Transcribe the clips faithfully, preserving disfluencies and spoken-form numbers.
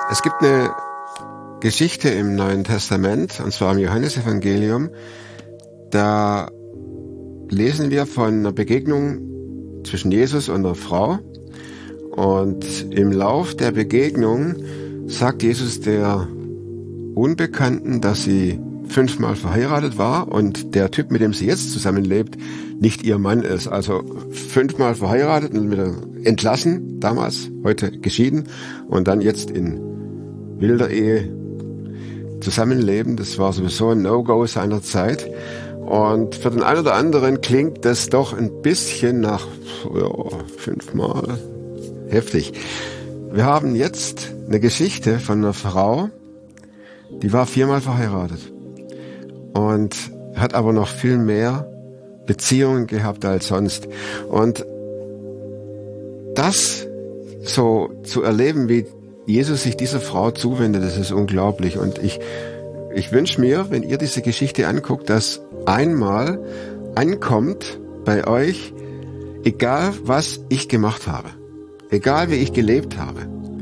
Es gibt eine Geschichte im Neuen Testament, und zwar im Johannesevangelium. Da lesen wir von einer Begegnung zwischen Jesus und einer Frau. Und im Lauf der Begegnung sagt Jesus der Unbekannten, dass sie fünfmal verheiratet war und der Typ, mit dem sie jetzt zusammenlebt, nicht ihr Mann ist. Also fünfmal verheiratet und wieder entlassen, damals, heute geschieden und dann jetzt in wilder Ehe zusammenleben. Das war sowieso ein No-Go seiner Zeit. Und für den einen oder anderen klingt das doch ein bisschen nach ja, fünfmal heftig. Wir haben jetzt eine Geschichte von einer Frau, die war viermal verheiratet und hat aber noch viel mehr Beziehungen gehabt als sonst. Und das so zu erleben, wie Jesus sich dieser Frau zuwendet, das ist unglaublich. Und ich, ich wünsche mir, wenn ihr diese Geschichte anguckt, dass einmal ankommt bei euch, egal was ich gemacht habe, egal wie ich gelebt habe,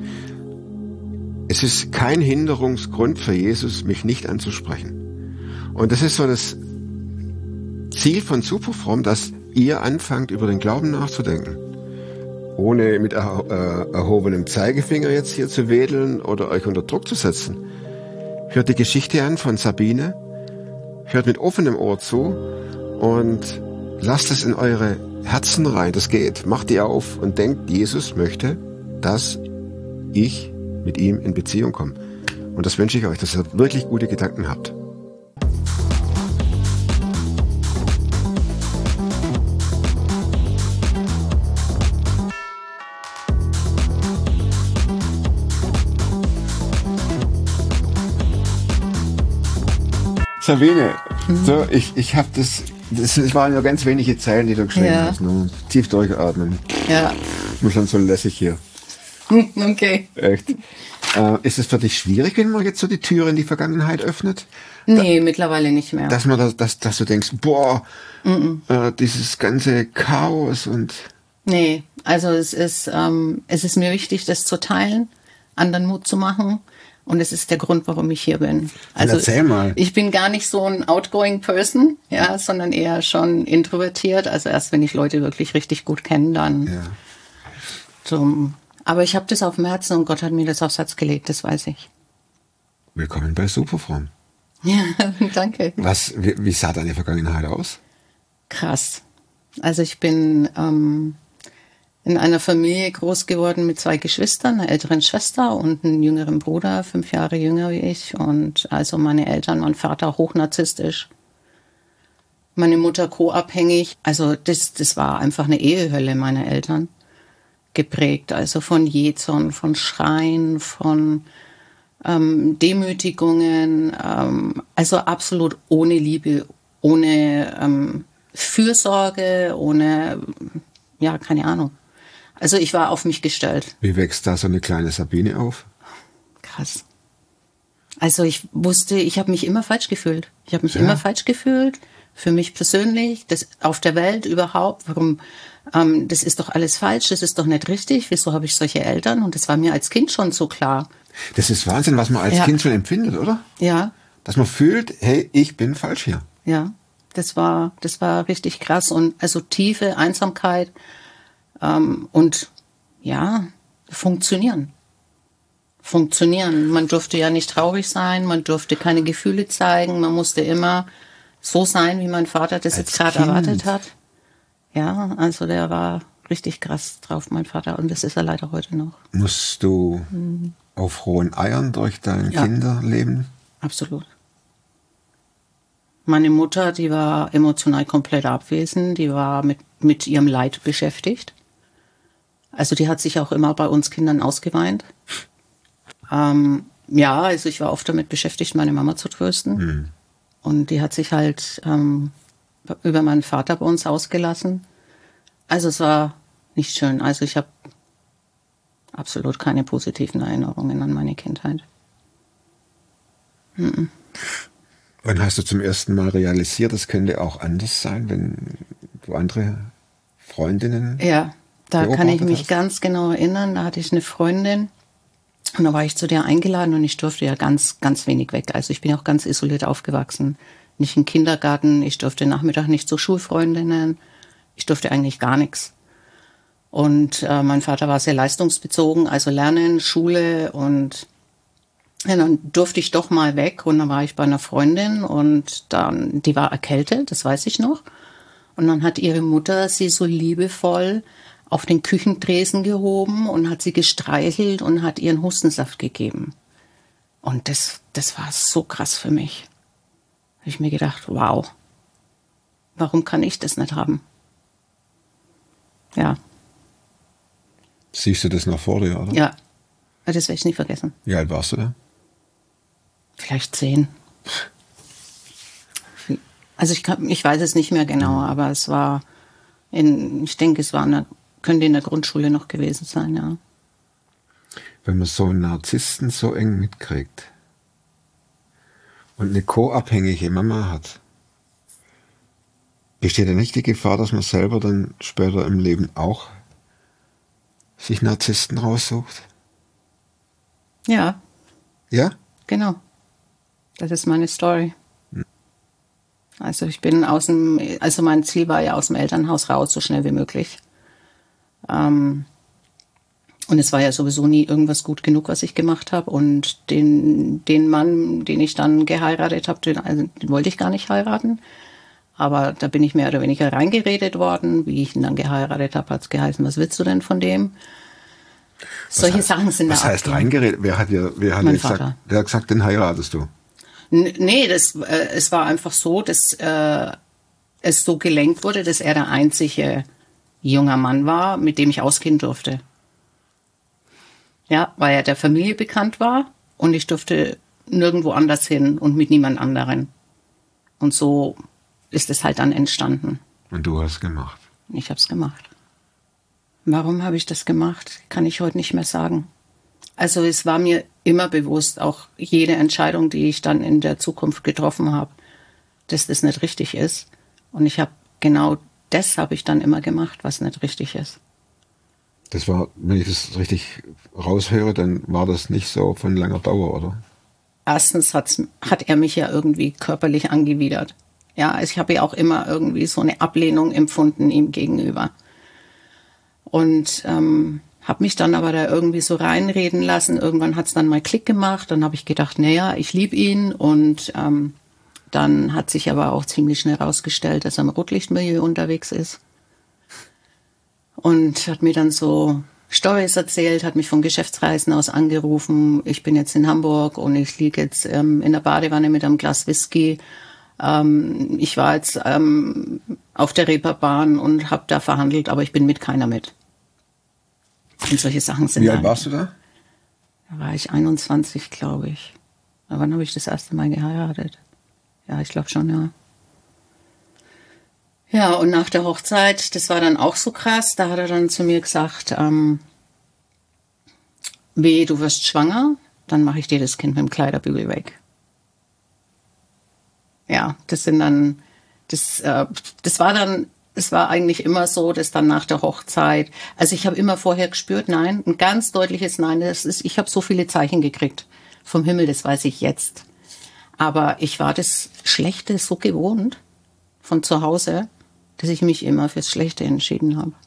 es ist kein Hinderungsgrund für Jesus, mich nicht anzusprechen. Und das ist so das Ziel von Superfromm, dass ihr anfangt, über den Glauben nachzudenken. Ohne mit erho- äh, erhobenem Zeigefinger jetzt hier zu wedeln oder euch unter Druck zu setzen. Hört die Geschichte an von Sabine, hört mit offenem Ohr zu und lasst es in eure Herzen rein. Das geht. Macht die auf und denkt, Jesus möchte, dass ich mit ihm in Beziehung komme. Und das wünsche ich euch, dass ihr wirklich gute Gedanken habt. Sabine, mhm. so, ich, ich habe das, das waren nur ganz wenige Zeilen, die du geschrieben ja. hast. Nur tief durchatmen. Ja. Ich bin schon so lässig hier. Okay. Echt. Äh, ist es für dich schwierig, wenn man jetzt so die Türe in die Vergangenheit öffnet? Nee, da, mittlerweile nicht mehr. Dass man das, dass, dass du denkst, boah, mhm. äh, dieses ganze Chaos und... Nee, also es ist, ähm, es ist mir wichtig, das zu teilen, anderen Mut zu machen. Und es ist der Grund, warum ich hier bin. Also erzähl mal. Ich bin gar nicht so ein outgoing Person, ja, sondern eher schon introvertiert. Also erst wenn ich Leute wirklich richtig gut kenne, dann. Ja. Zum, aber ich habe das auf dem Herzen und Gott hat mir das aufs Herz gelegt, das weiß ich. Willkommen bei Superfromm. Ja, danke. Was, wie, wie sah deine Vergangenheit aus? Krass. Also ich bin ähm, in einer Familie groß geworden mit zwei Geschwistern, einer älteren Schwester und einem jüngeren Bruder, fünf Jahre jünger wie ich. Und also meine Eltern, mein Vater hochnarzisstisch, meine Mutter co-abhängig. Also das, das war einfach eine Ehehölle meiner Eltern geprägt. Also von Jähzorn, von Schreien, von ähm, Demütigungen. Ähm, also absolut ohne Liebe, ohne ähm, Fürsorge, ohne, ja, keine Ahnung. Also ich war auf mich gestellt. Wie wächst da so eine kleine Sabine auf? Krass. Also ich wusste, ich habe mich immer falsch gefühlt. Ich habe mich ja. immer falsch gefühlt. Für mich persönlich, das auf der Welt überhaupt. Warum? Ähm, das ist doch alles falsch. Das ist doch nicht richtig. Wieso habe ich solche Eltern? Und das war mir als Kind schon so klar. Das ist Wahnsinn, was man als ja. Kind schon empfindet, oder? Ja. Dass man fühlt, hey, ich bin falsch hier. Ja. Das war, das war richtig krass. Und also tiefe Einsamkeit. Ähm, und ja, funktionieren. Funktionieren. Man durfte ja nicht traurig sein, man durfte keine Gefühle zeigen, man musste immer so sein, wie mein Vater das Als jetzt gerade erwartet hat. Ja, also der war richtig krass drauf, mein Vater, und das ist er leider heute noch. Musst du mhm. auf rohen Eiern durch dein ja. Kinderleben? Absolut. Meine Mutter, die war emotional komplett abwesend, die war mit, mit ihrem Leid beschäftigt. Also die hat sich auch immer bei uns Kindern ausgeweint. Ähm, ja, also ich war oft damit beschäftigt, meine Mama zu trösten. Mhm. Und die hat sich halt ähm, über meinen Vater bei uns ausgelassen. Also es war nicht schön. Also ich habe absolut keine positiven Erinnerungen an meine Kindheit. Mhm. Wann hast du zum ersten Mal realisiert, das könnte auch anders sein, wenn du andere Freundinnen Ja. Da kann ich mich hast? ganz genau erinnern, da hatte ich eine Freundin, Und da war ich zu der eingeladen und ich durfte ja ganz, ganz wenig weg. Also ich bin auch ganz isoliert aufgewachsen. Nicht im Kindergarten, ich durfte Nachmittag nicht zu Schulfreundinnen, ich durfte eigentlich gar nichts. Und äh, mein Vater war sehr leistungsbezogen, also Lernen, Schule und ja, dann durfte ich doch mal weg und dann war ich bei einer Freundin und dann, die war erkältet, das weiß ich noch. Und dann hat ihre Mutter sie so liebevoll auf den Küchentresen gehoben und hat sie gestreichelt und hat ihren Hustensaft gegeben. Und das, das war so krass für mich. Habe ich mir gedacht, wow, warum kann ich das nicht haben? Ja. Siehst du das noch vor dir, oder? Ja, das werde ich nie vergessen. Wie alt warst du da? Vielleicht zehn. Also ich, kann, ich weiß es nicht mehr genau, mhm. aber es war, in, ich denke, es war eine, könnte in der Grundschule noch gewesen sein, ja. Wenn man so einen Narzissten so eng mitkriegt und eine co-abhängige Mama hat, besteht ja nicht die Gefahr, dass man selber dann später im Leben auch sich Narzissten raussucht? Ja. Ja? Genau. Das ist meine Story. Hm. Also ich bin aus dem, also mein Ziel war ja aus dem Elternhaus raus, so schnell wie möglich. Ähm, und es war ja sowieso nie irgendwas gut genug, was ich gemacht habe. Und den, den Mann, den ich dann geheiratet habe, den, also, den wollte ich gar nicht heiraten. Aber da bin ich mehr oder weniger reingeredet worden. Wie ich ihn dann geheiratet habe, hat es geheißen, was willst du denn von dem? Was Solche heißt, Sachen sind was da. Was heißt reingeredet? Wer hat dir, wer hat dir gesagt, der hat gesagt, den heiratest du? N- nee, das, äh, es war einfach so, dass äh, es so gelenkt wurde, dass er der einzige junger Mann war, mit dem ich ausgehen durfte. Ja, weil er der Familie bekannt war und ich durfte nirgendwo anders hin und mit niemand anderen. Und so ist es halt dann entstanden. Und du hast es gemacht? Ich habe es gemacht. Warum habe ich das gemacht, kann ich heute nicht mehr sagen. Also es war mir immer bewusst, auch jede Entscheidung, die ich dann in der Zukunft getroffen habe, dass das nicht richtig ist. Und ich habe genau das habe ich dann immer gemacht, was nicht richtig ist. Das war, wenn ich das richtig raushöre, dann war das nicht so von langer Dauer, oder? Erstens hat's, hat er mich ja irgendwie körperlich angewidert. Ja, also ich habe ja auch immer irgendwie so eine Ablehnung empfunden ihm gegenüber. Und ähm, habe mich dann aber da irgendwie so reinreden lassen. Irgendwann hat es dann mal Klick gemacht. Dann habe ich gedacht, naja, ich liebe ihn. Und ähm, dann hat sich aber auch ziemlich schnell herausgestellt, dass er im Rotlichtmilieu unterwegs ist. Und hat mir dann so Storys erzählt, hat mich von Geschäftsreisen aus angerufen. Ich bin jetzt in Hamburg und ich liege jetzt ähm, in der Badewanne mit einem Glas Whisky. Ähm, ich war jetzt ähm, auf der Reeperbahn und habe da verhandelt, aber ich bin mit keiner mit. Und solche Sachen sind. Wie alt warst du da? Da war ich einundzwanzig, glaube ich. Aber wann habe ich das erste Mal geheiratet? Ja, ich glaube schon, ja. Ja, und nach der Hochzeit, das war dann auch so krass, da hat er dann zu mir gesagt, ähm, weh, du wirst schwanger, dann mache ich dir das Kind mit dem Kleiderbügel weg. Ja, das sind dann, das, äh, das war dann, es war eigentlich immer so, dass dann nach der Hochzeit, also ich habe immer vorher gespürt, nein, ein ganz deutliches Nein, das ist, ich habe so viele Zeichen gekriegt vom Himmel, das weiß ich jetzt. Aber ich war das Schlechte so gewohnt von zu Hause, dass ich mich immer fürs Schlechte entschieden habe.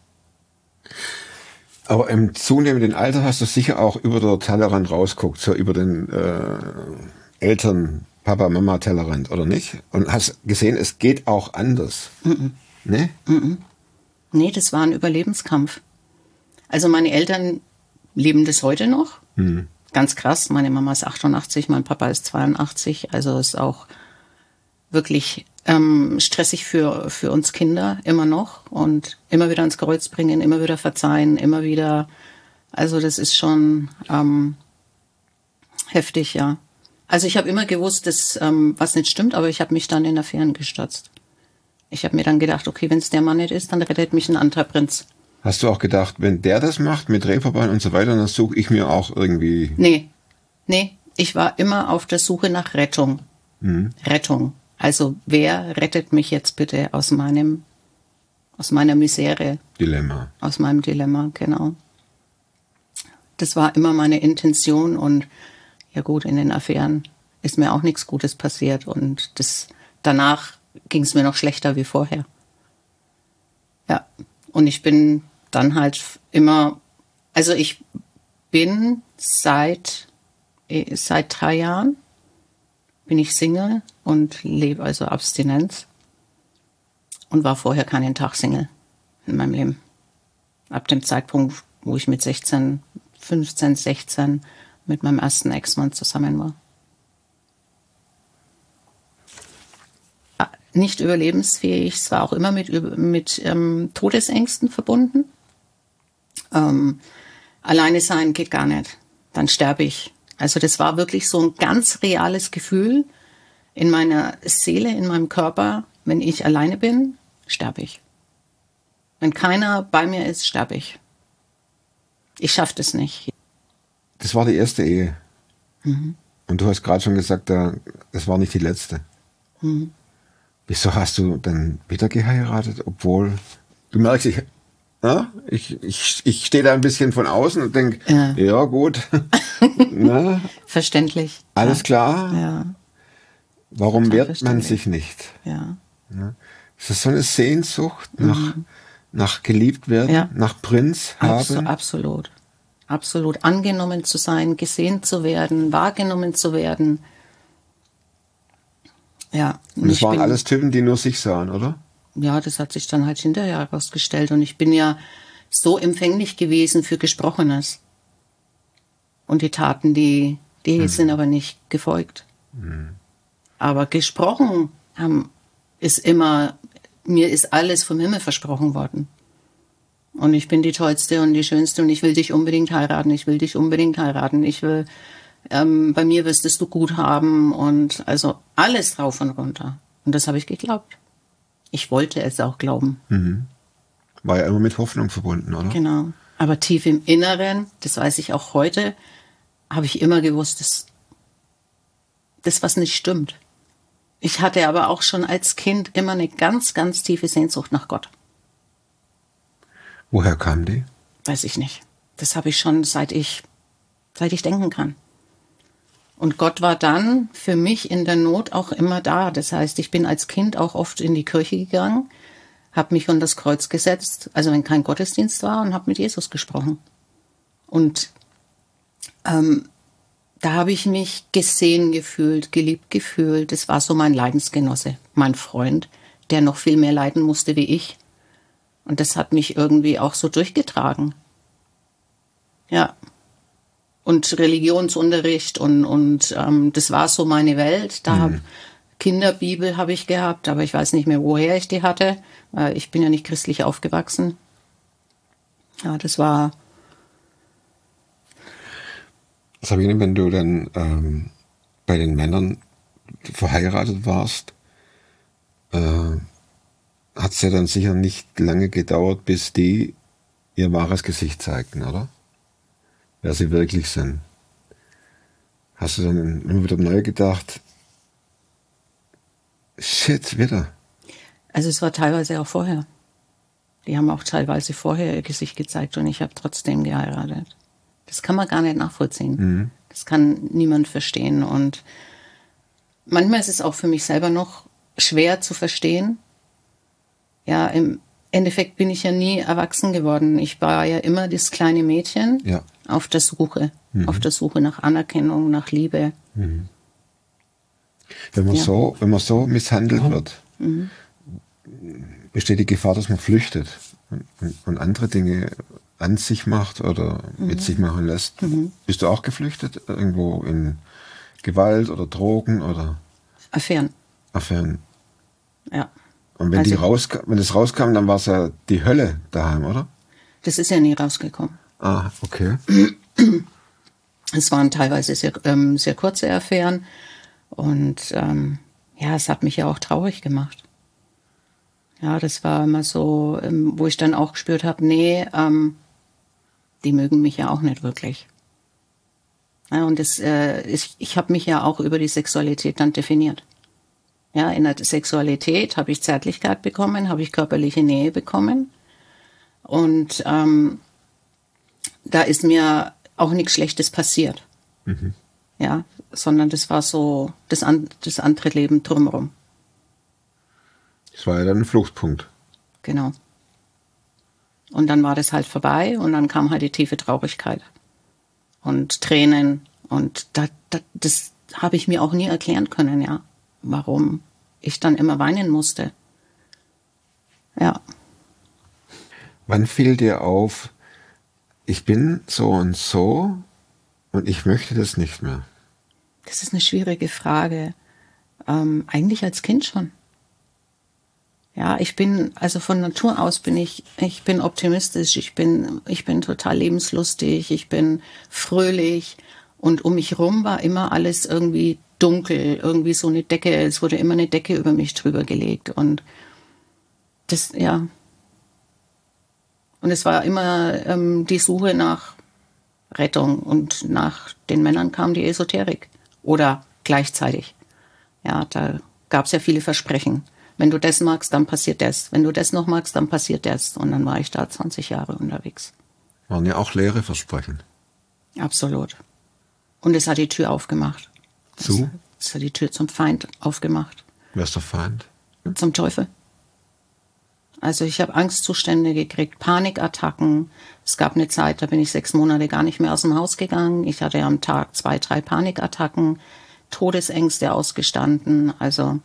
Aber im zunehmenden Alter hast du sicher auch über den Tellerrand rausguckt, so über den äh, Eltern, Papa, Mama Tellerrand, oder nicht? Und hast gesehen, es geht auch anders. Mm-mm. Ne? Mm-mm. Nee, das war ein Überlebenskampf. Also meine Eltern leben das heute noch. Mm. Ganz krass. Meine Mama ist achtundachtzig, mein Papa ist zweiundachtzig. Also ist auch wirklich ähm, stressig für, für uns Kinder immer noch. Und immer wieder ans Kreuz bringen, immer wieder verzeihen, immer wieder. Also das ist schon ähm, heftig, ja. Also ich habe immer gewusst, dass ähm, was nicht stimmt, aber ich habe mich dann in Affären gestürzt. Ich habe mir dann gedacht, okay, wenn es der Mann nicht ist, dann rettet mich ein anderer Prinz. Hast du auch gedacht, wenn der das macht mit Reeperbahn und so weiter, dann suche ich mir auch irgendwie... Nee, nee, ich war immer auf der Suche nach Rettung. Mhm. Rettung. Also wer rettet mich jetzt bitte aus meinem, aus meiner Misere? Dilemma. Aus meinem Dilemma, genau. Das war immer meine Intention und ja gut, in den Affären ist mir auch nichts Gutes passiert und das, danach ging es mir noch schlechter wie vorher. Ja, und ich bin dann halt immer, also ich bin seit, seit drei Jahren bin ich Single und lebe also Abstinenz und war vorher keinen Tag Single in meinem Leben. Ab dem Zeitpunkt, wo ich mit sechzehn, fünfzehn, sechzehn mit meinem ersten Ex-Mann zusammen war. Nicht überlebensfähig, es war auch immer mit, mit ähm, Todesängsten verbunden. Ähm, alleine sein geht gar nicht, dann sterbe ich. Also das war wirklich so ein ganz reales Gefühl in meiner Seele, in meinem Körper. Wenn ich alleine bin, sterbe ich. Wenn keiner bei mir ist, sterbe ich. Ich schaffe das nicht. Das war die erste Ehe. Mhm. Und du hast gerade schon gesagt, das war nicht die letzte. Mhm. Wieso hast du dann wieder geheiratet, obwohl du merkst, ich, ja, ich, ich, ich stehe da ein bisschen von außen und denke, ja. ja gut. Na, verständlich. Alles ja. klar. Ja. Warum Total wehrt man sich nicht? Ja. Ja. Ist das so eine Sehnsucht nach, mhm. nach geliebt werden, ja. nach Prinz haben? Abs- absolut. Absolut. Angenommen zu sein, gesehen zu werden, wahrgenommen zu werden. Ja. Und, und das waren bin, alles Typen, die nur sich sahen, oder? Ja, das hat sich dann halt hinterher herausgestellt. Und ich bin ja so empfänglich gewesen für Gesprochenes. Und die Taten, die, die hm. sind aber nicht gefolgt. Hm. Aber gesprochen haben, ist immer, mir ist alles vom Himmel versprochen worden. Und ich bin die Tollste und die Schönste und ich will dich unbedingt heiraten, ich will dich unbedingt heiraten, ich will, ähm, bei mir wirst du gut haben und also alles drauf und runter. Und das habe ich geglaubt. Ich wollte es auch glauben. Mhm. War ja immer mit Hoffnung verbunden, oder? Genau. Aber tief im Inneren, das weiß ich auch heute, habe ich immer gewusst, dass das was nicht stimmt. Ich hatte aber auch schon als Kind immer eine ganz, ganz tiefe Sehnsucht nach Gott. Woher kam die? Weiß ich nicht. Das habe ich schon seit ich, seit ich denken kann. Und Gott war dann für mich in der Not auch immer da. Das heißt, ich bin als Kind auch oft in die Kirche gegangen, habe mich unter das Kreuz gesetzt, also wenn kein Gottesdienst war, und habe mit Jesus gesprochen. Und ähm, da habe ich mich gesehen gefühlt, geliebt gefühlt. Das war so mein Leidensgenosse, mein Freund, der noch viel mehr leiden musste wie ich. Und das hat mich irgendwie auch so durchgetragen. Ja. Und Religionsunterricht und, und ähm, das war so meine Welt. Da mhm. hab, Kinderbibel habe ich gehabt, aber ich weiß nicht mehr, woher ich die hatte. Äh, ich bin ja nicht christlich aufgewachsen. Ja, das war... Sabine, wenn du dann ähm, bei den Männern verheiratet warst, äh, hat es ja dann sicher nicht lange gedauert, bis die ihr wahres Gesicht zeigten, oder? Wer sie wirklich sind. Hast du dann immer wieder neu gedacht, shit, wieder? Also es war teilweise auch vorher. Die haben auch teilweise vorher ihr Gesicht gezeigt und ich habe trotzdem geheiratet. Das kann man gar nicht nachvollziehen. Mhm. Das kann niemand verstehen. Und manchmal ist es auch für mich selber noch schwer zu verstehen. Ja, im Endeffekt bin ich ja nie erwachsen geworden. Ich war ja immer das kleine Mädchen ja. auf der Suche. Mhm. Auf der Suche nach Anerkennung, nach Liebe. Mhm. Wenn man, ja. so, wenn man so misshandelt mhm. wird, mhm. besteht die Gefahr, dass man flüchtet und, und andere Dinge an sich macht oder mhm. mit sich machen lässt. Mhm. Bist du auch geflüchtet? Irgendwo in Gewalt oder Drogen oder? Affären. Affären. Ja. Und wenn, also, die rauska- wenn das rauskam, dann war es ja die Hölle daheim, oder? Das ist ja nie rausgekommen. Ah, okay. Es waren teilweise sehr, ähm, sehr kurze Affären und ähm, ja, es hat mich ja auch traurig gemacht. Ja, das war immer so, ähm, wo ich dann auch gespürt habe, nee, ähm, die mögen mich ja auch nicht wirklich. Ja, und das, äh, ich, ich habe mich ja auch über die Sexualität dann definiert. Ja, in der Sexualität habe ich Zärtlichkeit bekommen, habe ich körperliche Nähe bekommen. Und ähm, da ist mir auch nichts Schlechtes passiert. Mhm. Ja, sondern das war so das, an, das andere Leben drumherum. Das war ja dann ein Fluchtpunkt. Genau. Und dann war das halt vorbei und dann kam halt die tiefe Traurigkeit und Tränen und da, da, das habe ich mir auch nie erklären können, ja, warum ich dann immer weinen musste. Ja. Wann fiel dir auf, ich bin so und so und ich möchte das nicht mehr? Das ist eine schwierige Frage. Ähm, eigentlich als Kind schon. Ja, ich bin, also von Natur aus bin ich, ich bin optimistisch, ich bin, ich bin total lebenslustig, ich bin fröhlich und um mich rum war immer alles irgendwie dunkel, irgendwie so eine Decke, es wurde immer eine Decke über mich drüber gelegt und das, ja. Und es war immer ähm, die Suche nach Rettung und nach den Männern kam die Esoterik oder gleichzeitig. Ja, da gab es ja viele Versprechen. Wenn du das magst, dann passiert das. Wenn du das noch magst, dann passiert das. Und dann war ich da zwanzig Jahre unterwegs. Waren ja auch leere Versprechen. Absolut. Und es hat die Tür aufgemacht. Zu? Es hat die Tür zum Feind aufgemacht. Wer ist der Feind? Zum Teufel. Also ich habe Angstzustände gekriegt, Panikattacken. Es gab eine Zeit, da bin ich sechs Monate gar nicht mehr aus dem Haus gegangen. Ich hatte am Tag zwei, drei Panikattacken, Todesängste ausgestanden. Also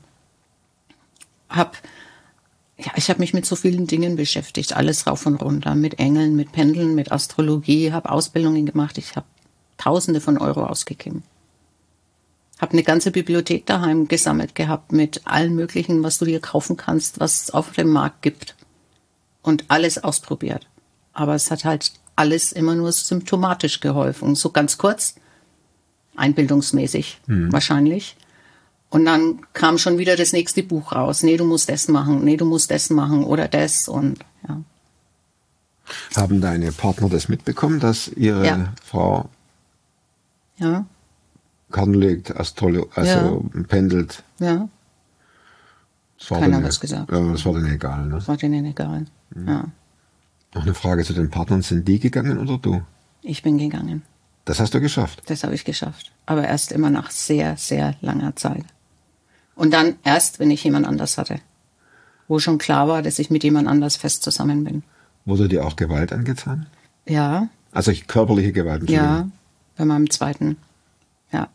hab, ja, ich habe mich mit so vielen Dingen beschäftigt, alles rauf und runter, mit Engeln, mit Pendeln, mit Astrologie, habe Ausbildungen gemacht. Ich habe Tausende von Euro ausgegeben. Habe eine ganze Bibliothek daheim gesammelt gehabt mit allen möglichen, was du dir kaufen kannst, was es auf dem Markt gibt. Und alles ausprobiert. Aber es hat halt alles immer nur symptomatisch geholfen. So ganz kurz, einbildungsmäßig mhm. wahrscheinlich. Und dann kam schon wieder das nächste Buch raus. Nee, du musst das machen, nee, du musst das machen oder das. Und ja. Haben deine Partner das mitbekommen, dass ihre ja. Frau ja. Karten legt, Astrolo also ja. pendelt? Ja. Keiner hat was gesagt. Ja, das war denen egal, ne? Das war denen egal, mhm. ja. Noch eine Frage zu den Partnern. Sind die gegangen oder du? Ich bin gegangen. Das hast du geschafft? Das habe ich geschafft. Aber erst immer nach sehr, sehr langer Zeit. Und dann erst, wenn ich jemand anders hatte. Wo schon klar war, dass ich mit jemand anders fest zusammen bin. Wurde dir auch Gewalt angetan? Ja. Also körperliche Gewalt? Ja, bei meinem zweiten. Ja.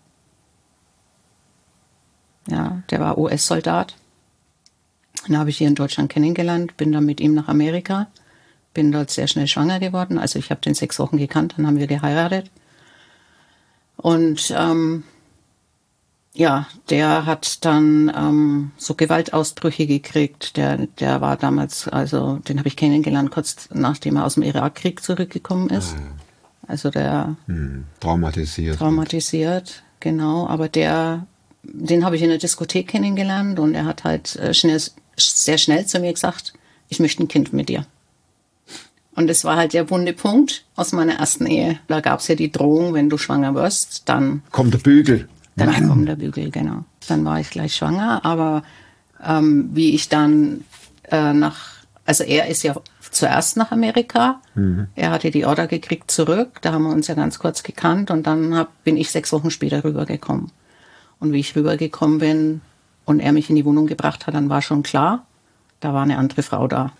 Ja, der war U S-Soldat. Den habe ich hier in Deutschland kennengelernt, bin dann mit ihm nach Amerika, bin dort sehr schnell schwanger geworden. Also ich habe den sechs Wochen gekannt, dann haben wir geheiratet. Und ähm, ja, der hat dann ähm, so Gewaltausbrüche gekriegt. Der, der war damals, also den habe ich kennengelernt, kurz nachdem er aus dem Irakkrieg zurückgekommen ist. Ah, ja. Also der hm, traumatisiert. Traumatisiert, genau. Aber der, den habe ich in der Diskothek kennengelernt und er hat halt äh, schnell, sehr schnell zu mir gesagt, ich möchte ein Kind mit dir. Und das war halt der wunde Punkt aus meiner ersten Ehe. Da gab es ja die Drohung, wenn du schwanger wirst, dann kommt der Bügel. Dann Mann. kommt der Bügel, genau. Dann war ich gleich schwanger, aber ähm, wie ich dann äh, nach, also er ist ja zuerst nach Amerika, mhm. er hatte die Order gekriegt zurück, da haben wir uns ja ganz kurz gekannt und dann hab, bin ich sechs Wochen später rübergekommen. Und wie ich rübergekommen bin und er mich in die Wohnung gebracht hat, dann war schon klar, da war eine andere Frau da.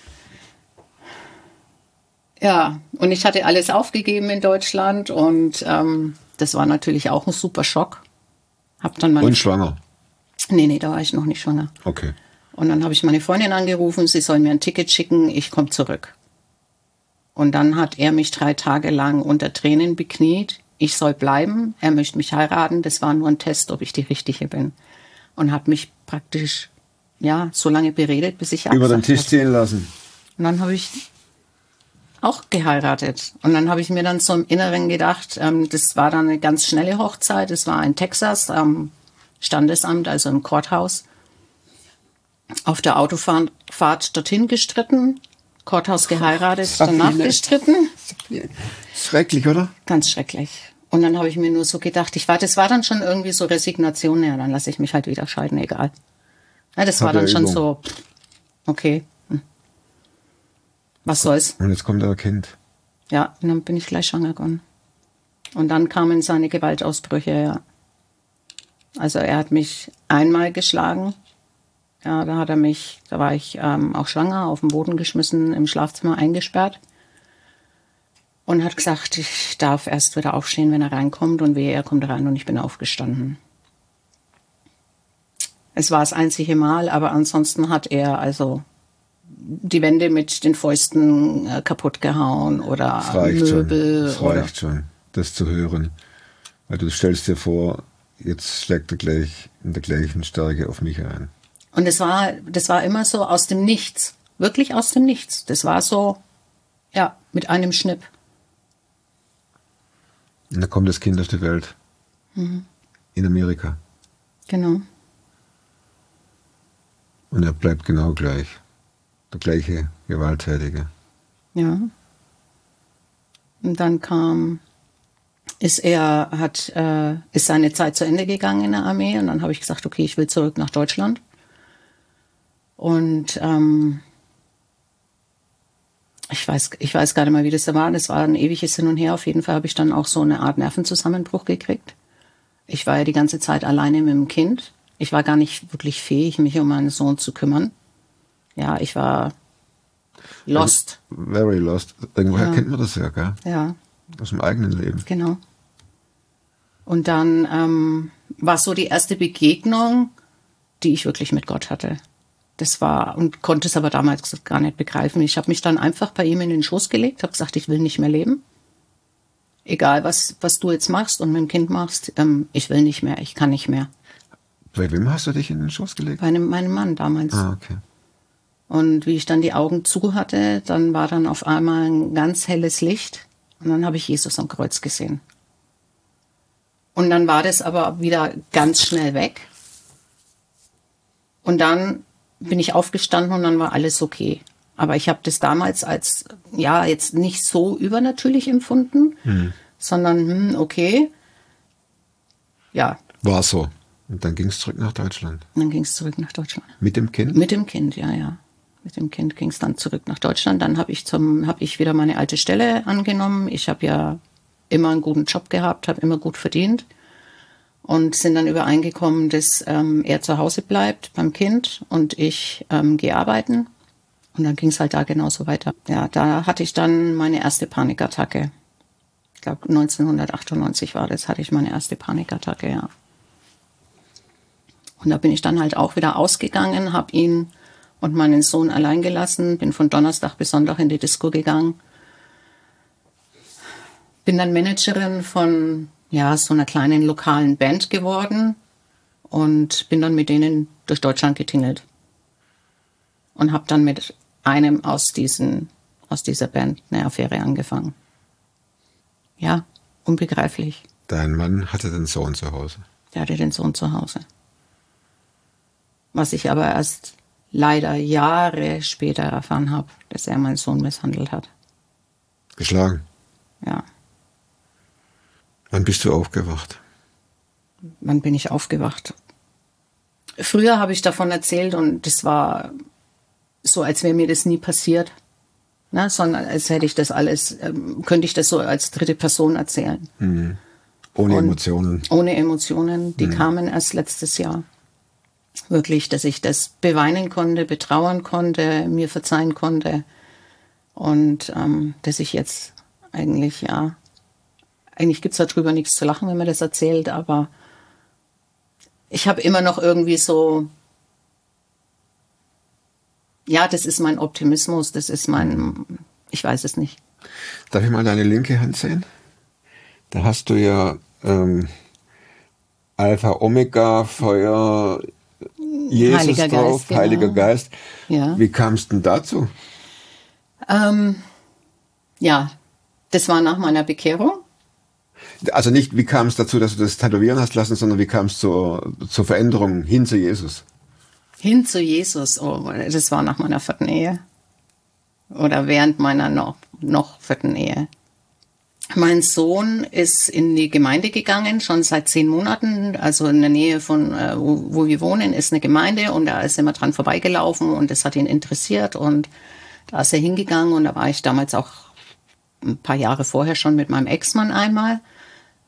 Ja, und ich hatte alles aufgegeben in Deutschland und ähm, das war natürlich auch ein super Schock. Hab dann meine und schwanger? Nee, nee, da war ich noch nicht schwanger. Okay. Und dann habe ich meine Freundin angerufen, sie soll mir ein Ticket schicken, ich komme zurück. Und dann hat er mich drei Tage lang unter Tränen bekniet. Ich soll bleiben, er möchte mich heiraten. Das war nur ein Test, ob ich die Richtige bin. Und hat mich praktisch, ja, so lange beredet, bis ich über den Tisch ziehen lassen. Und dann habe ich auch geheiratet. Und dann habe ich mir dann so im Inneren gedacht, ähm, das war dann eine ganz schnelle Hochzeit. Das war in Texas am Standesamt, also im Courthouse. Auf der Autofahrt dorthin gestritten, Courthouse geheiratet, oh, danach gestritten. Schrecklich, oder? Ganz schrecklich. Und dann habe ich mir nur so gedacht, ich war, das war dann schon irgendwie so Resignation, ja, dann lasse ich mich halt wieder scheiden, egal. Ja, das, das war dann schon Übung. So, okay. Was soll's? Und jetzt kommt euer Kind. Ja, und dann bin ich gleich schwanger geworden. Und dann kamen seine Gewaltausbrüche, ja. Also er hat mich einmal geschlagen. Ja, da hat er mich, da war ich ähm, auch schwanger, auf den Boden geschmissen, im Schlafzimmer eingesperrt. Und hat gesagt, ich darf erst wieder aufstehen, wenn er reinkommt. Und wehe, er kommt rein und ich bin aufgestanden. Es war das einzige Mal, aber ansonsten hat er also die Wände mit den Fäusten äh, kaputt gehauen oder Das reicht Möbel. schon. Das oder reicht schon, das zu hören. Weil du stellst dir vor, jetzt schlägt er gleich in der gleichen Stärke auf mich ein. Und das war, das war immer so aus dem Nichts. Wirklich aus dem Nichts. Das war so, ja, mit einem Schnipp. Und da kommt das Kind auf die Welt. Mhm. In Amerika. Genau. Und er bleibt genau gleich. Der gleiche Gewalttätige. Ja. Und dann kam, ist er, hat, äh, ist seine Zeit zu Ende gegangen in der Armee. Und dann habe ich gesagt, okay, ich will zurück nach Deutschland. Und ähm, ich weiß, ich weiß gar nicht mal, wie das da war. Das war ein ewiges Hin und Her. Auf jeden Fall habe ich dann auch so eine Art Nervenzusammenbruch gekriegt. Ich war ja die ganze Zeit alleine mit dem Kind. Ich war gar nicht wirklich fähig, mich um meinen Sohn zu kümmern. Ja, ich war lost. Very lost. Irgendwoher Ja. kennt man das ja, gell? Ja, Aus dem eigenen Leben. genau. Und dann ähm, war so die erste Begegnung, die ich wirklich mit Gott hatte. Das war, und konnte es aber damals gar nicht begreifen. Ich habe mich dann einfach bei ihm in den Schoß gelegt, habe gesagt, ich will nicht mehr leben. Egal, was, was du jetzt machst und mit dem Kind machst, ähm, ich will nicht mehr, ich kann nicht mehr. Bei wem hast du dich in den Schoß gelegt? Bei einem, meinem Mann damals. Ah, okay. Und wie ich dann die Augen zu hatte, dann war dann auf einmal ein ganz helles Licht. Und dann habe ich Jesus am Kreuz gesehen. Und dann war das aber wieder ganz schnell weg. Und dann bin ich aufgestanden und dann war alles okay. Aber ich habe das damals als, ja, jetzt nicht so übernatürlich empfunden, hm. sondern, hm, okay, ja. War so. Und dann ging es zurück nach Deutschland. Und dann ging es zurück nach Deutschland. Mit dem Kind? Mit dem Kind, ja, ja. Mit dem Kind ging es dann zurück nach Deutschland. Dann habe ich zum, habe ich wieder meine alte Stelle angenommen. Ich habe ja immer einen guten Job gehabt, habe immer gut verdient. Und sind dann übereingekommen, dass ähm, er zu Hause bleibt beim Kind und ich ähm, gehe arbeiten. Und dann ging es halt da genauso weiter. Ja, da hatte ich dann meine erste Panikattacke. Ich glaube, neunzehnhundertachtundneunzig war das, hatte ich meine erste Panikattacke, ja. Und da bin ich dann halt auch wieder ausgegangen, habe ihn und meinen Sohn allein gelassen, bin von Donnerstag bis Sonntag in die Disco gegangen. Bin dann Managerin von ja, so einer kleinen lokalen Band geworden und bin dann mit denen durch Deutschland getingelt. Und habe dann mit einem aus, diesen, aus dieser Band eine Affäre angefangen. Ja, unbegreiflich. Dein Mann hatte den Sohn zu Hause. Der hatte den Sohn zu Hause. Was ich aber erst leider Jahre später erfahren habe, dass er meinen Sohn misshandelt hat. Geschlagen? Ja. Wann bist du aufgewacht? Wann bin ich aufgewacht? Früher habe ich davon erzählt und das war so, als wäre mir das nie passiert. Na, sondern als hätte ich das alles, ähm, könnte ich das so als dritte Person erzählen. Mhm. Ohne und Emotionen. Ohne Emotionen. Die mhm. kamen erst letztes Jahr. Wirklich, dass ich das beweinen konnte, betrauern konnte, mir verzeihen konnte. Und ähm, dass ich jetzt eigentlich, ja, eigentlich gibt's darüber nichts zu lachen, wenn man das erzählt, aber ich habe immer noch irgendwie so, ja, das ist mein Optimismus, das ist mein, ich weiß es nicht. Darf ich mal deine linke Hand sehen? Da hast du ja ähm, Alpha, Omega, Feuer, Jesus Heiliger drauf, Geist, genau. Heiliger Geist. Ja. Wie kam es denn dazu? Ähm, ja, das war nach meiner Bekehrung. Also nicht, wie kam es dazu, dass du das tätowieren hast lassen, sondern wie kam es zur, zur Veränderung hin zu Jesus? Hin zu Jesus, oh, das war nach meiner vierten Ehe. Oder während meiner noch, noch vierten Ehe. Mein Sohn ist in die Gemeinde gegangen, schon seit zehn Monaten. Also in der Nähe von, äh, wo, wo wir wohnen, ist eine Gemeinde und da ist immer dran vorbeigelaufen und das hat ihn interessiert und da ist er hingegangen und da war ich damals auch ein paar Jahre vorher schon mit meinem Ex-Mann einmal.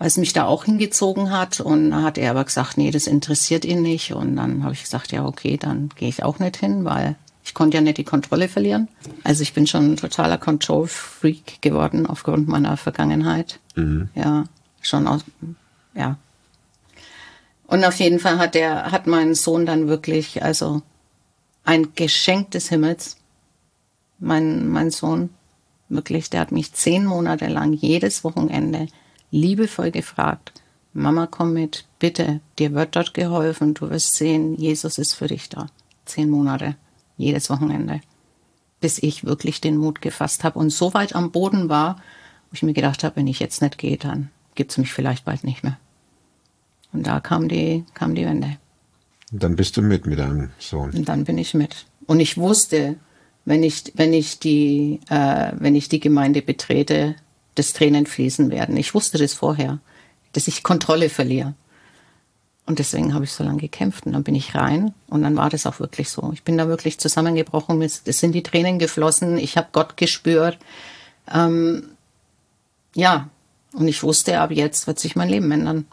weil es mich da auch hingezogen hat. Und dann hat er aber gesagt, nee, das interessiert ihn nicht. Und dann habe ich gesagt, ja, okay, dann gehe ich auch nicht hin, weil ich konnte ja nicht die Kontrolle verlieren. Also ich bin schon ein totaler Control-Freak geworden aufgrund meiner Vergangenheit. Mhm. Ja, schon aus, ja. Und auf jeden Fall hat der, hat mein Sohn dann wirklich, also ein Geschenk des Himmels, mein, mein Sohn, wirklich, der hat mich zehn Monate lang jedes Wochenende liebevoll gefragt, Mama, komm mit, bitte, dir wird dort geholfen, du wirst sehen, Jesus ist für dich da. Zehn Monate, jedes Wochenende, bis ich wirklich den Mut gefasst habe und so weit am Boden war, wo ich mir gedacht habe, wenn ich jetzt nicht gehe, dann gibt's mich vielleicht bald nicht mehr. Und da kam die, kam die Wende. Und dann bist du mit mit deinem Sohn. Und dann bin ich mit. Und ich wusste, wenn ich, wenn ich die, äh, wenn ich die Gemeinde betrete, dass Tränen fließen werden. Ich wusste das vorher, dass ich Kontrolle verliere. Und deswegen habe ich so lange gekämpft. Und dann bin ich rein und dann war das auch wirklich so. Ich bin da wirklich zusammengebrochen. Es sind die Tränen geflossen. Ich habe Gott gespürt. Ähm, ja, und ich wusste, ab jetzt wird sich mein Leben ändern.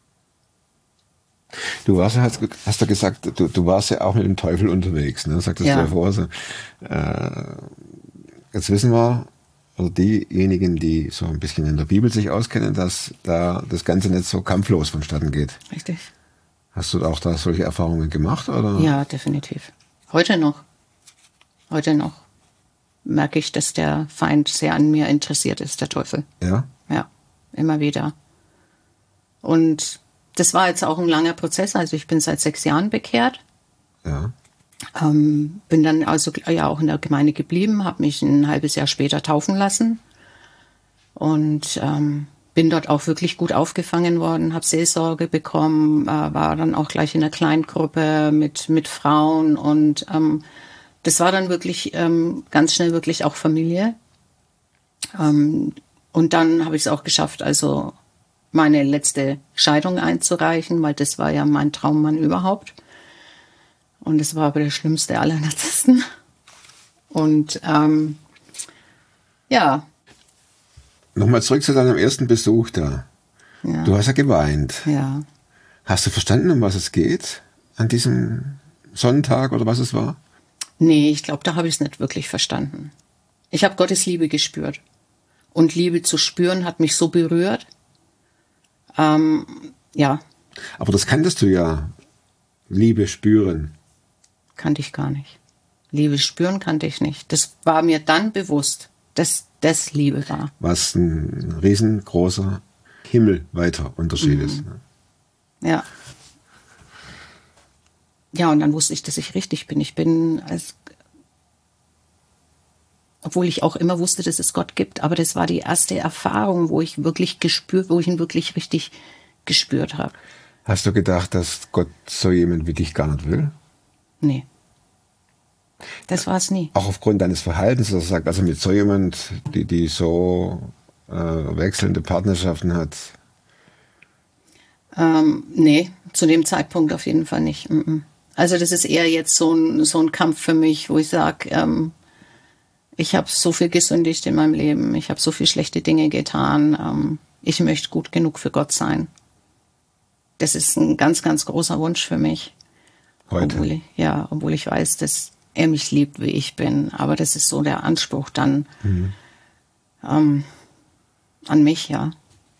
Du warst ja, hast, hast du gesagt, du, du warst ja auch mit dem Teufel unterwegs, ne? Sagtest ja. du ja vorher so. Äh, jetzt wissen wir, also diejenigen, die so ein bisschen in der Bibel sich auskennen, dass da das Ganze nicht so kampflos vonstatten geht. Richtig. Hast du auch da solche Erfahrungen gemacht, oder? Ja, definitiv. Heute noch. Heute noch merke ich, dass der Feind sehr an mir interessiert ist, der Teufel. Ja? Ja, immer wieder. Und das war jetzt auch ein langer Prozess. Also ich bin seit sechs Jahren bekehrt. Ja. Ähm, bin dann also ja auch in der Gemeinde geblieben, habe mich ein halbes Jahr später taufen lassen und ähm, bin dort auch wirklich gut aufgefangen worden, habe Seelsorge bekommen, äh, war dann auch gleich in einer Kleingruppe mit mit Frauen und ähm, das war dann wirklich ähm, ganz schnell wirklich auch Familie. Ähm, und dann habe ich es auch geschafft, also meine letzte Scheidung einzureichen, weil das war ja mein Traummann überhaupt. Und es war aber der schlimmste aller Narzissten. Und ähm, ja. Nochmal zurück zu deinem ersten Besuch da. Ja. Du hast ja geweint. Ja. Hast du verstanden, um was es geht an diesem Sonntag oder was es war? Nee, ich glaube, da habe ich es nicht wirklich verstanden. Ich habe Gottes Liebe gespürt. Und Liebe zu spüren hat mich so berührt. Ähm, ja. Aber das kanntest du ja. Liebe spüren. Kannte ich gar nicht. Liebe spüren kannte ich nicht. Das war mir dann bewusst, dass das Liebe war. Was ein riesengroßer himmelweiter Unterschied mhm. ist. Ne? Ja. Ja, und dann wusste ich, dass ich richtig bin. Ich bin als, obwohl ich auch immer wusste, dass es Gott gibt, aber das war die erste Erfahrung, wo ich wirklich gespürt, wo ich ihn wirklich richtig gespürt habe. Hast du gedacht, dass Gott so jemand wie dich gar nicht will? Nee. Das war es nie. Auch aufgrund deines Verhaltens, dass er sagt, also mit so jemand, die, die so äh, wechselnde Partnerschaften hat? Ähm, nee, zu dem Zeitpunkt auf jeden Fall nicht. Also das ist eher jetzt so ein, so ein Kampf für mich, wo ich sage, ähm, ich habe so viel gesündigt in meinem Leben, ich habe so viel schlechte Dinge getan, ähm, ich möchte gut genug für Gott sein. Das ist ein ganz, ganz großer Wunsch für mich. Heute? Obwohl ich, ja, obwohl ich weiß, dass er mich liebt, wie ich bin. Aber das ist so der Anspruch dann mhm. ähm, an mich, ja.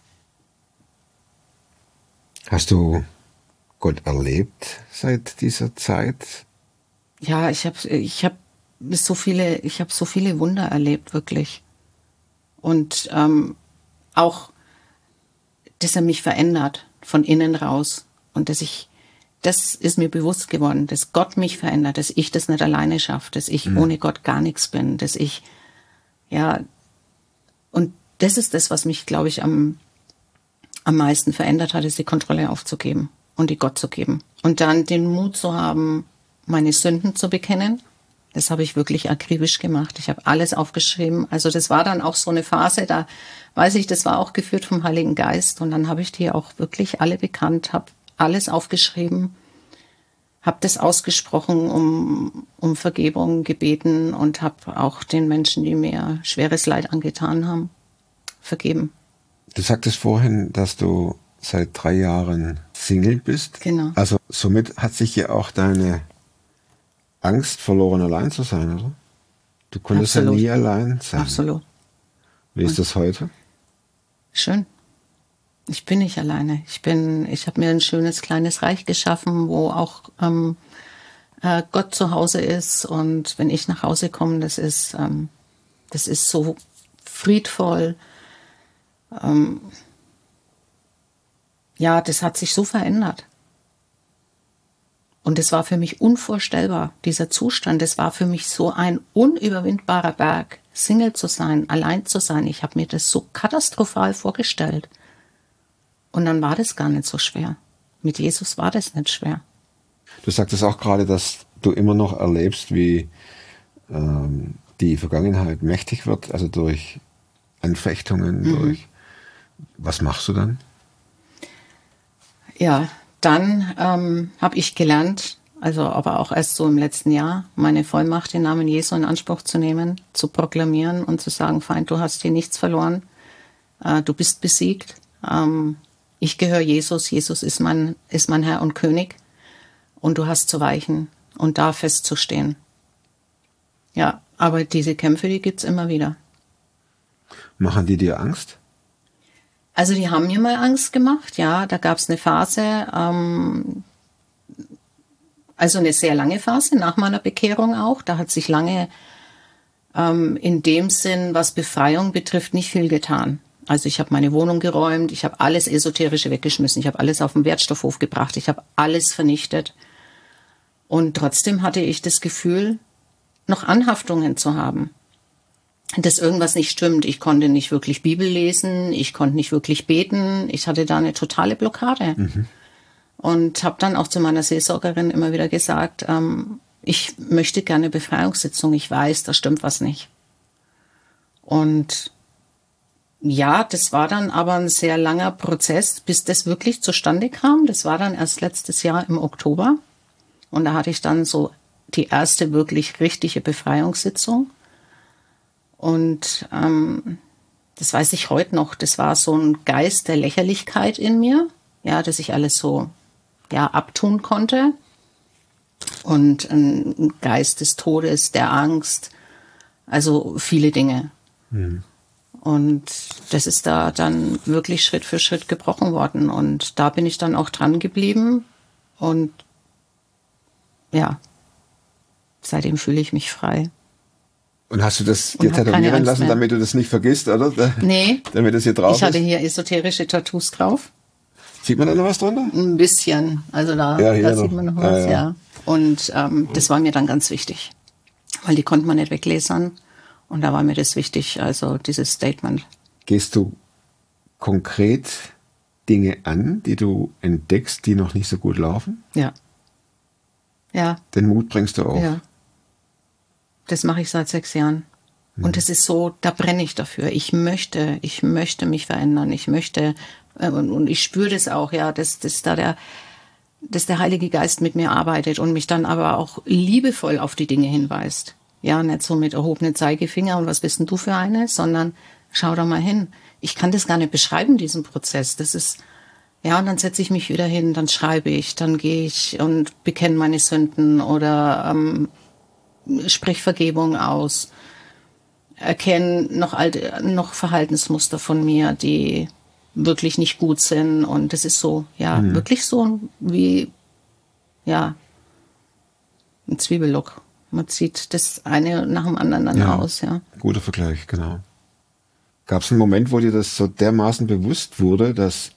Hast du Gott erlebt seit dieser Zeit? Ja, ich habe ich hab so viele, ich habe so viele Wunder erlebt, wirklich. Und ähm, auch, dass er mich verändert, von innen raus. Und dass ich, das ist mir bewusst geworden, dass Gott mich verändert, dass ich das nicht alleine schaffe, dass ich mhm. ohne Gott gar nichts bin, dass ich, ja, und das ist das, was mich, glaube ich, am, am meisten verändert hat, ist die Kontrolle aufzugeben und die Gott zu geben. Und dann den Mut zu haben, meine Sünden zu bekennen. Das habe ich wirklich akribisch gemacht. Ich habe alles aufgeschrieben. Also das war dann auch so eine Phase, da weiß ich, das war auch geführt vom Heiligen Geist. Und dann habe ich die auch wirklich alle bekannt, habe alles aufgeschrieben, habe das ausgesprochen, um, um Vergebung gebeten und habe auch den Menschen, die mir schweres Leid angetan haben, vergeben. Du sagtest vorhin, dass du seit drei Jahren Single bist. Genau. Also somit hat sich ja auch deine Angst verloren, allein zu sein, oder? Du konntest Absolut. ja nie allein sein. Absolut. Wie ist das heute? Schön. Ich bin nicht alleine. Ich bin, ich habe mir ein schönes kleines Reich geschaffen, wo auch ähm, äh, Gott zu Hause ist. Und wenn ich nach Hause komme, das ist, ähm, das ist so friedvoll. Ähm, ja, das hat sich so verändert. Und es war für mich unvorstellbar, dieser Zustand. Es war für mich so ein unüberwindbarer Berg, Single zu sein, allein zu sein. Ich habe mir das so katastrophal vorgestellt. Und dann war das gar nicht so schwer. Mit Jesus war das nicht schwer. Du sagtest auch gerade, dass du immer noch erlebst, wie ähm, die Vergangenheit mächtig wird, also durch Anfechtungen, mhm. durch... Was machst du dann? Ja, dann ähm, habe ich gelernt, also aber auch erst so im letzten Jahr, meine Vollmacht im Namen Jesu in Anspruch zu nehmen, zu proklamieren und zu sagen, Feind, du hast hier nichts verloren, äh, du bist besiegt, ähm, ich gehöre Jesus, Jesus ist mein, ist mein Herr und König und du hast zu weichen und da festzustehen. Ja, aber diese Kämpfe, die gibt's immer wieder. Machen die dir Angst? Also die haben mir mal Angst gemacht, ja, da gab es eine Phase, ähm, also eine sehr lange Phase nach meiner Bekehrung auch, da hat sich lange ähm, in dem Sinn, was Befreiung betrifft, nicht viel getan. Also ich habe meine Wohnung geräumt, ich habe alles Esoterische weggeschmissen, ich habe alles auf den Wertstoffhof gebracht, ich habe alles vernichtet und trotzdem hatte ich das Gefühl, noch Anhaftungen zu haben. Dass irgendwas nicht stimmt. Ich konnte nicht wirklich Bibel lesen, ich konnte nicht wirklich beten, ich hatte da eine totale Blockade. Mhm. Und habe dann auch zu meiner Seelsorgerin immer wieder gesagt, ähm, ich möchte gerne Befreiungssitzung, ich weiß, da stimmt was nicht. Und ja, das war dann aber ein sehr langer Prozess, bis das wirklich zustande kam. Das war dann erst letztes Jahr im Oktober. Und da hatte ich dann so die erste wirklich richtige Befreiungssitzung. Und ähm, das weiß ich heute noch, das war so ein Geist der Lächerlichkeit in mir, ja, dass ich alles so ja abtun konnte. Und ein Geist des Todes, der Angst, also viele Dinge. Mhm. Und das ist da dann wirklich Schritt für Schritt gebrochen worden. Und da bin ich dann auch dran geblieben. Und ja, seitdem fühle ich mich frei. Und hast du das dir tätowieren lassen, mehr. Damit du das nicht vergisst, oder? Da, nee. Damit das hier drauf ist? Ich hatte hier esoterische Tattoos drauf. Sieht man da noch was drunter? Ein bisschen. Also da, ja, da noch. sieht man noch was, ja. ja. Und ähm, das war mir dann ganz wichtig. Weil die konnte man nicht weglesen. Und da war mir das wichtig, also dieses Statement. Gehst du konkret Dinge an, die du entdeckst, die noch nicht so gut laufen? Ja. Ja. Den Mut bringst du auf? Ja. Das mache ich seit sechs Jahren. Mhm. Und es ist so, da brenne ich dafür. Ich möchte, ich möchte mich verändern. Ich möchte, äh, und, und ich spüre das auch, ja, dass, dass da der, dass der Heilige Geist mit mir arbeitet und mich dann aber auch liebevoll auf die Dinge hinweist. Ja, nicht so mit erhobenen Zeigefinger und was bist denn du für eine, sondern schau da mal hin. Ich kann das gar nicht beschreiben, diesen Prozess. Das ist, ja, und dann setze ich mich wieder hin, dann schreibe ich, dann gehe ich und bekenne meine Sünden oder ähm, sprich Vergebung aus, erkenne noch alte, noch Verhaltensmuster von mir, die wirklich nicht gut sind. Und das ist so, ja, mhm. wirklich so wie, ja, ein Zwiebellook. Man zieht das eine nach dem anderen dann ja, aus, ja. Guter Vergleich, genau. Gab es einen Moment, wo dir das so dermaßen bewusst wurde, dass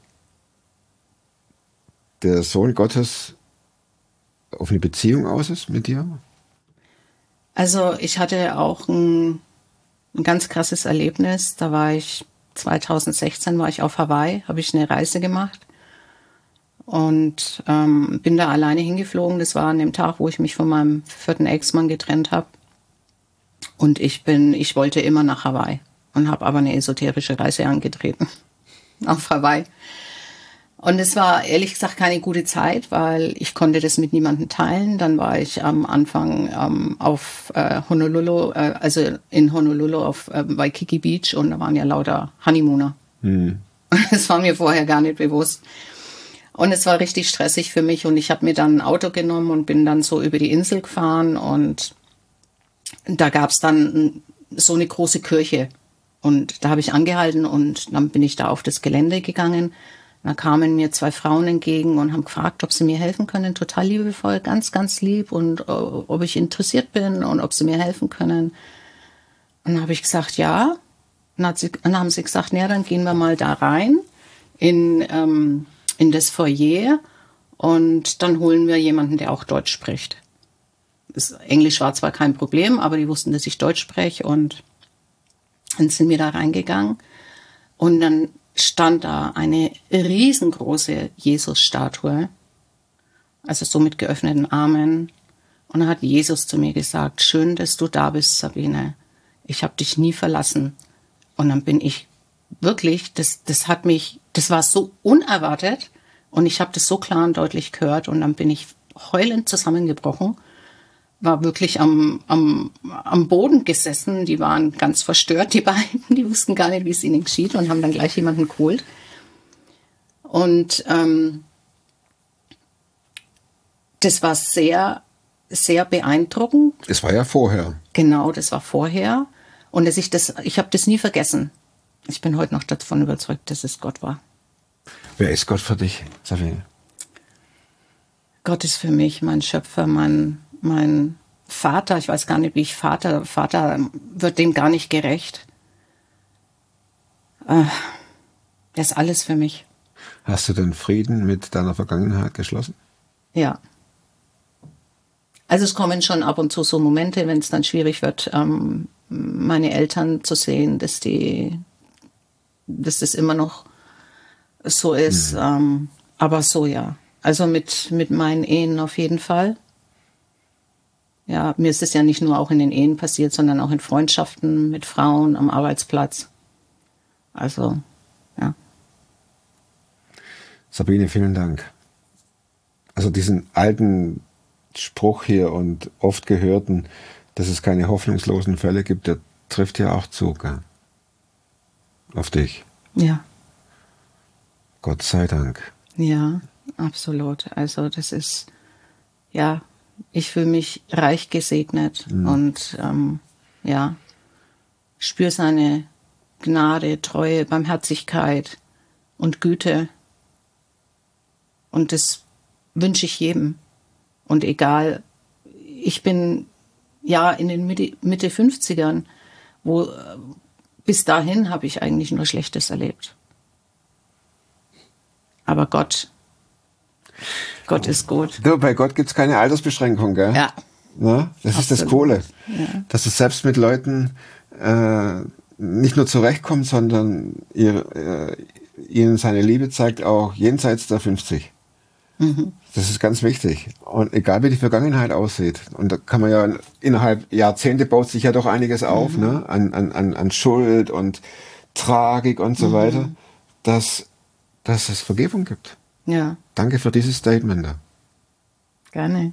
der Sohn Gottes auf eine Beziehung aus ist mit dir? Also ich hatte auch ein, ein ganz krasses Erlebnis. Da war ich, zweitausendsechzehn war ich auf Hawaii, habe ich eine Reise gemacht und ähm, bin da alleine hingeflogen. Das war an dem Tag, wo ich mich von meinem vierten Ex-Mann getrennt habe. Und ich bin, ich wollte immer nach Hawaii und habe aber eine esoterische Reise angetreten auf Hawaii. Und es war ehrlich gesagt keine gute Zeit, weil ich konnte das mit niemandem teilen. Dann war ich am Anfang ähm, auf äh, Honolulu, äh, also in Honolulu auf äh, Waikiki Beach und da waren ja lauter Honeymooner. Hm. Das war mir vorher gar nicht bewusst. Und es war richtig stressig für mich und ich habe mir dann ein Auto genommen und bin dann so über die Insel gefahren und da gab es dann so eine große Kirche und da habe ich angehalten und dann bin ich da auf das Gelände gegangen. Da kamen mir zwei Frauen entgegen und haben gefragt, ob sie mir helfen können, total liebevoll, ganz, ganz lieb und uh, ob ich interessiert bin und ob sie mir helfen können. Und dann habe ich gesagt, ja. Dann, hat sie, dann haben sie gesagt, ja, dann gehen wir mal da rein in, ähm, in das Foyer und dann holen wir jemanden, der auch Deutsch spricht. Das Englisch war zwar kein Problem, aber die wussten, dass ich Deutsch spreche und dann sind wir da reingegangen und dann stand da eine riesengroße Jesus-Statue, also so mit geöffneten Armen. Und dann hat Jesus zu mir gesagt, schön, dass du da bist, Sabine. Ich habe dich nie verlassen. Und dann bin ich wirklich, das, das hat mich, das war so unerwartet und ich habe das so klar und deutlich gehört und dann bin ich heulend zusammengebrochen, war wirklich am, am, am Boden gesessen, die waren ganz verstört, die beiden, die wussten gar nicht, wie es ihnen geschieht und haben dann gleich jemanden geholt. Und ähm, das war sehr, sehr beeindruckend. Es war ja vorher. Genau, das war vorher. Und dass ich das, ich habe das nie vergessen. Ich bin heute noch davon überzeugt, dass es Gott war. Wer ist Gott für dich, Sabine? Gott ist für mich mein Schöpfer, mein, mein Vater. Ich weiß gar nicht, wie ich Vater, Vater wird dem gar nicht gerecht. Äh, er ist alles für mich. Hast du den Frieden mit deiner Vergangenheit geschlossen? Ja. Also es kommen schon ab und zu so Momente, wenn es dann schwierig wird, ähm, meine Eltern zu sehen, dass die, dass das immer noch so ist. Mhm. Ähm, aber so ja. Also mit, mit meinen Ehen auf jeden Fall. Ja, mir ist es ja nicht nur auch in den Ehen passiert, sondern auch in Freundschaften mit Frauen am Arbeitsplatz. Also, ja. Sabine, vielen Dank. Also diesen alten Spruch hier und oft gehörten, dass es keine hoffnungslosen Fälle gibt, der trifft ja auch zu, gell? Auf dich. Ja. Gott sei Dank. Ja, absolut. Also das ist, ja, ich fühle mich reich gesegnet mhm. und ähm, ja, spüre seine Gnade, Treue, Barmherzigkeit und Güte. Und das wünsche ich jedem. Und egal, ich bin ja in den Mitte, Mitte fünfzigern, wo bis dahin habe ich eigentlich nur Schlechtes erlebt. Aber Gott, Gott ist gut. Du, bei Gott gibt es keine Altersbeschränkung, gell? Ja. Na, das Absolut. Ist das Coole. Ja. Dass du selbst mit Leuten äh, nicht nur zurechtkommst, sondern ihr, äh, ihnen seine Liebe zeigt, auch jenseits der fünfzig. Mhm. Das ist ganz wichtig. Und egal wie die Vergangenheit aussieht, und da kann man ja innerhalb Jahrzehnte baut sich ja doch einiges auf, mhm. ne? An, an, an Schuld und Tragik und so mhm. weiter, dass, dass es Vergebung gibt. Ja. Danke für dieses Statement da. Gerne.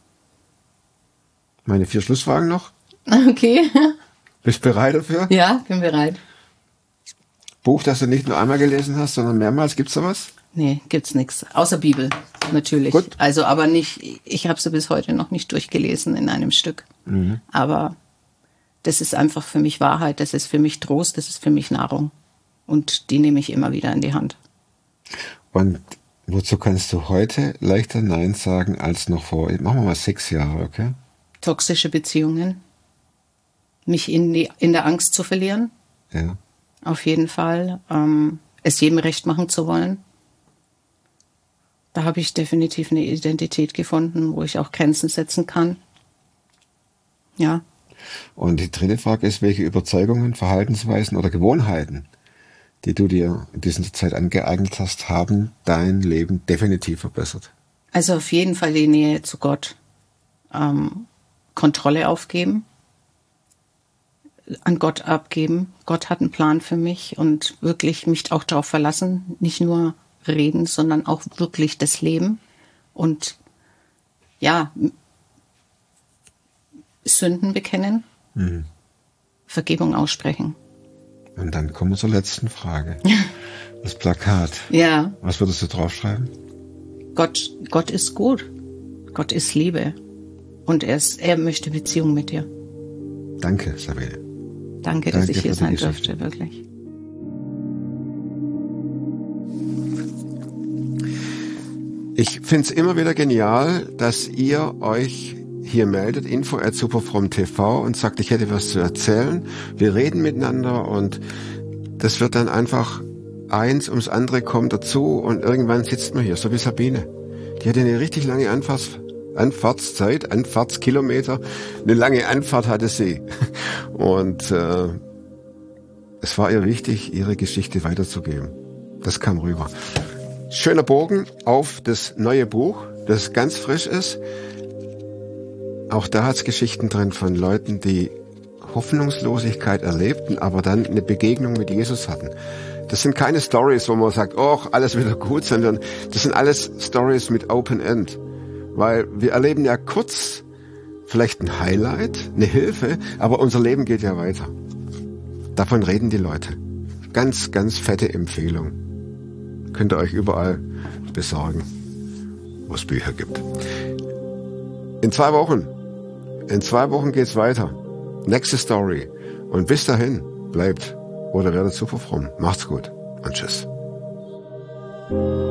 Meine vier Schlussfragen noch. Okay. Bist du bereit dafür? Ja, bin bereit. Buch, das du nicht nur einmal gelesen hast, sondern mehrmals, gibt's da was? Nee, gibt's nichts. Außer Bibel, natürlich. Gut. Also, aber nicht, ich habe sie bis heute noch nicht durchgelesen in einem Stück. Mhm. Aber das ist einfach für mich Wahrheit, das ist für mich Trost, das ist für mich Nahrung. Und die nehme ich immer wieder in die Hand. Und wozu kannst du heute leichter Nein sagen als noch vor, machen wir mal sechs Jahre, okay? Toxische Beziehungen. Mich in, die, in der Angst zu verlieren. Ja. Auf jeden Fall. Ähm, es jedem recht machen zu wollen. Da habe ich definitiv eine Identität gefunden, wo ich auch Grenzen setzen kann. Ja. Und die dritte Frage ist, welche Überzeugungen, Verhaltensweisen oder Gewohnheiten, die du dir in dieser Zeit angeeignet hast, haben dein Leben definitiv verbessert? Also auf jeden Fall die Nähe zu Gott. Ähm, Kontrolle aufgeben. An Gott abgeben. Gott hat einen Plan für mich und wirklich mich auch darauf verlassen, nicht nur reden, sondern auch wirklich das Leben und ja, Sünden bekennen, mhm. Vergebung aussprechen. Und dann kommen wir zur letzten Frage. Das Plakat. Ja. Was würdest du draufschreiben? Gott, Gott ist gut. Gott ist Liebe. Und er, ist, er möchte Beziehung mit dir. Danke, Sabine. Danke, dass Danke ich hier sein durfte, wirklich. Ich finde es immer wieder genial, dass ihr euch hier meldet, info at superfromm punkt t v, und sagt, ich hätte was zu erzählen. Wir reden miteinander und das wird dann einfach eins ums andere kommt dazu und irgendwann sitzt man hier, so wie Sabine. Die hatte eine richtig lange Anfahrts, Anfahrtszeit, Anfahrtskilometer. Eine lange Anfahrt hatte sie. Und äh, es war ihr wichtig, ihre Geschichte weiterzugeben. Das kam rüber. Schöner Bogen auf das neue Buch, das ganz frisch ist. Auch da hat es Geschichten drin von Leuten, die Hoffnungslosigkeit erlebten, aber dann eine Begegnung mit Jesus hatten. Das sind keine Stories, wo man sagt, oh, alles wieder gut, sondern das sind alles Stories mit Open End. Weil wir erleben ja kurz vielleicht ein Highlight, eine Hilfe, aber unser Leben geht ja weiter. Davon reden die Leute. Ganz, ganz fette Empfehlung. Könnt ihr euch überall besorgen, wo es Bücher gibt. In zwei Wochen, in zwei Wochen geht's weiter. Nächste Story. Und bis dahin, bleibt oder werdet super fromm. Macht's gut und tschüss.